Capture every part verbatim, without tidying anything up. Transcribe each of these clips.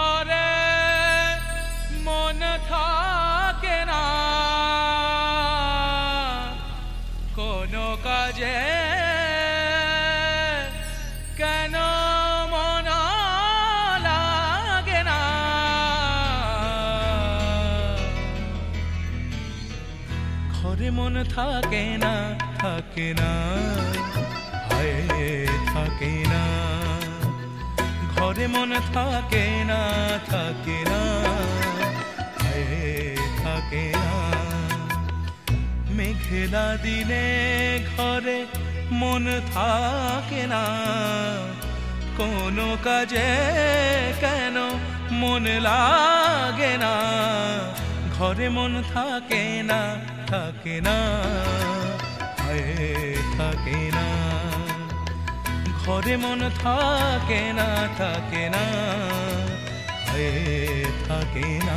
ঘরে মন থাকে না কোনো কাজে কেন মন লাগে না ঘরে মন থাকে না থাকে না হায় থাকে না ঘরে মন থাকে না থাকে না হায় থাকে না মেঘলা দিনে ঘরে মন থাকে না কোনো কাজে কেন মন লাগে না ঘরে মন থাকে না থাকে না হায় থাকে না ঘরে মন থাকে না থাকে না হায় থাকে না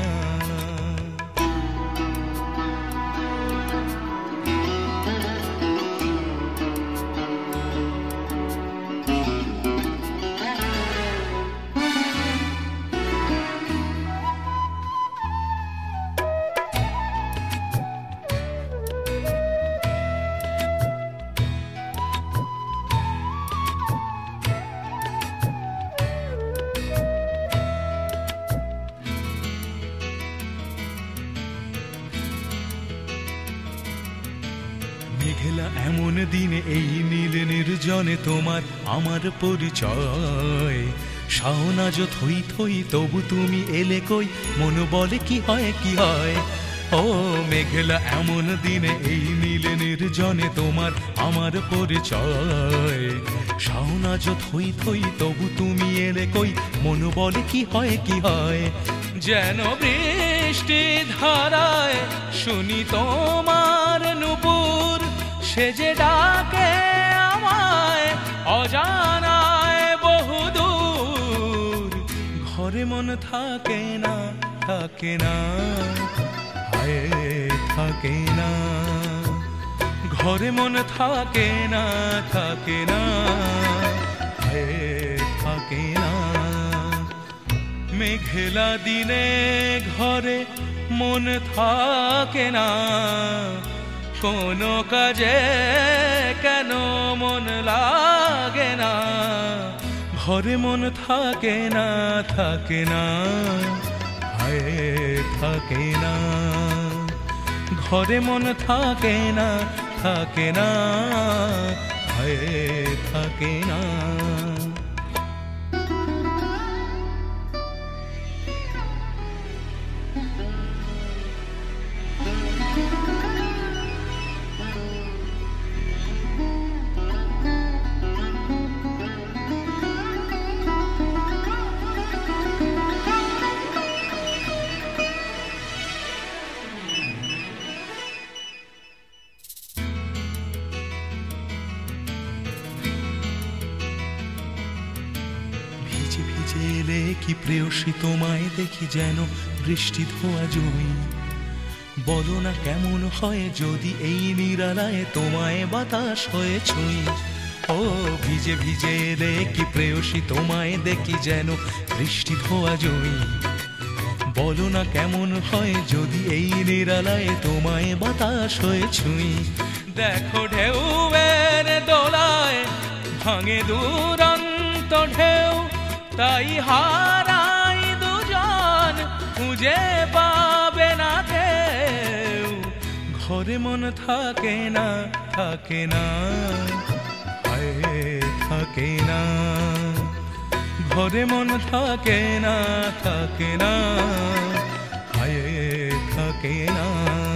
মেঘলা এমন দিনে এই নীল নির্জনে তোমার আমার পরিচয় শাওনাজ থই থই তবু তুমি এলে কই মন বলে কি হয় কি হয় ও মেঘলা এমন দিনে এই নীল নির্জনে তোমার আমার পরিচয় শাওনাজ থই থই তবু তুমি এলে কই মন বলে কি হয় কি হয় যেন বৃষ্টি ধারায় শুনি তোমার নূপুর সে যে ডাকে আমায় অজানায় বহুদূর ঘরে মন থাকে না থাকে না হায় থাকে না ঘরে মন থাকে না থাকে না হায় থাকে না মেঘলা দিনে ঘরে মন থাকে না কোনো কাজে কেন মন লাগে না ঘরে মন থাকে না থাকে না হায় থাকে না ঘরে মন থাকে না থাকে না হায় থাকে না এলে কি প্রেয়সী তোমায় দেখি যেন বৃষ্টি ধোয়া জমি বলো না কেমন হয় যদি এই নিরালায় তোমায় বাতাস হয়ে ছুঁই ও ভিজে ভিজে এলে কি প্রেয়সী তোমায় দেখি যেন বৃষ্টি ধোয়া জমি বলো না কেমন হয় যদি এই নিরালায় তোমায় বাতাস হয়ে ছুঁই দেখো ঢেউয়ের দোলায় ভাঙে দুরন্ত ঢেউ তাই হারাই দুজন খুঁজে পাবে না কেউ ঘরে মন থাকে না থাকে না হায় থাকে না ঘরে মন থাকে না থাকে না হায় থাকে না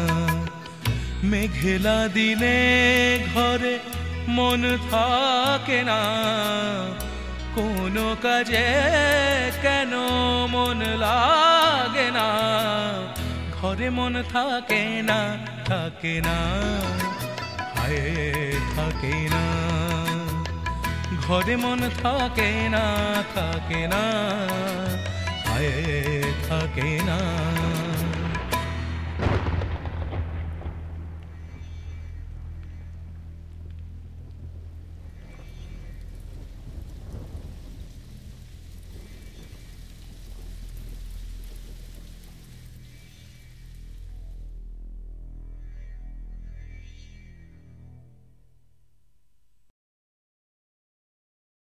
মেঘলা দিনে ঘরে মন থাকে না কোনো কাজে কেন মন লাগে না ঘরে মন থাকে না থাকে না হায় থাকে না ঘরে মন থাকে না থাকে না হায় থাকে না।